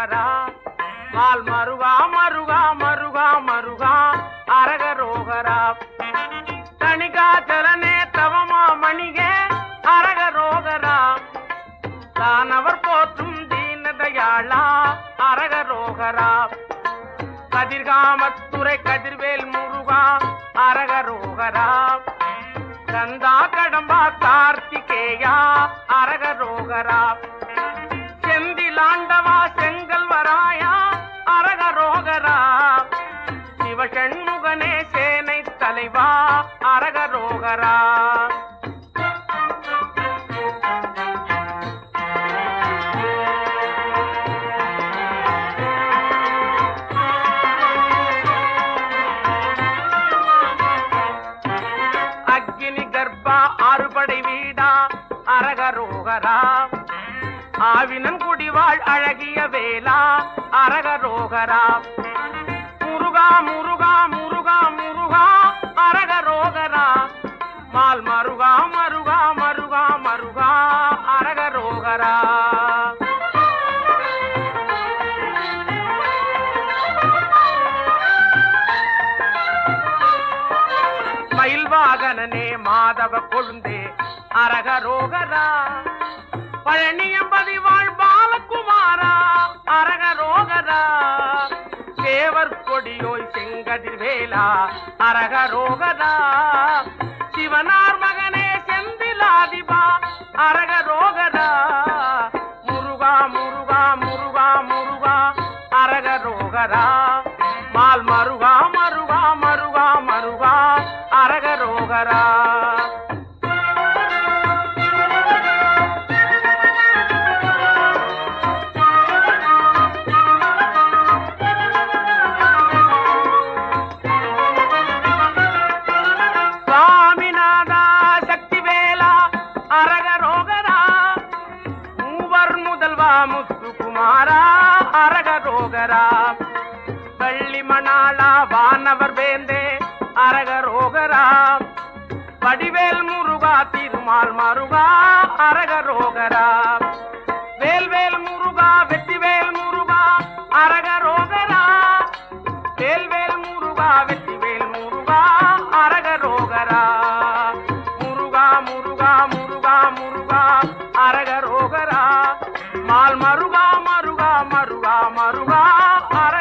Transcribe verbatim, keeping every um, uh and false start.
ரோகரா mall மருகா மருகா மருகா மருகா அரக ரோகரா தணிகாச்சலனே தவமா மணிகே அரக ரோகரா தானவர் போற்றும் தீனதயாளா அரக ரோகரா கதிர்காமத்துறை கதிர்வேல் முருகா அரக ரோகரா கந்தா கடம்பா கார்த்திகேயா அரக ரோகரா செந்திலாண்டவா செங்கல்வராயா அரக ரோகரா சிவசண்முகனே சேனை தலைவா அரக ரோகரா அக்னி கர்ப்பா ஆறுபடை வீடா அரக ரோகரா ஆவினன் குடிவாள் அழகிய வேலா அரக ரோகரா முருகா முருகா முருகா முருகா அரக ரோகரா மால் மருகா மருகா மருகா மருகா அரக ரோகரா மயில்வாகனனே மாதவ கொழுந்தே அரக ரோகரா பழனியம்பதி வாழ் பாலகுமாரா அரக ரோகரா தேவர் கொடியோய் செங்கதிர் வேலா அரக ரோகரா சிவனார் மகனே செந்திலாதிபா அரக ரோகரா முருகா முருகா முருகா முருகா அரக ரோகரா மால் மருகா மருகா மருகா மருகா அரக ரோகரா முத்துக்குமாரா அரக ரோகரா வள்ளி மணாளா வானவர் வேந்தே அரக ரோகரா வடிவேல் முருகா திருமால் மருகா அரக ரோகரா வேல்வேல் முருகா வெற்றிவேல் முருகா அரக ரோகரா வேல்வேல் முருகா வெற்றிவேல் முருகா அரக ரோகரா முருகா முருகா முருகா முருகா அரக ரோகரா மால் மருகா மருகா மருகா மருகா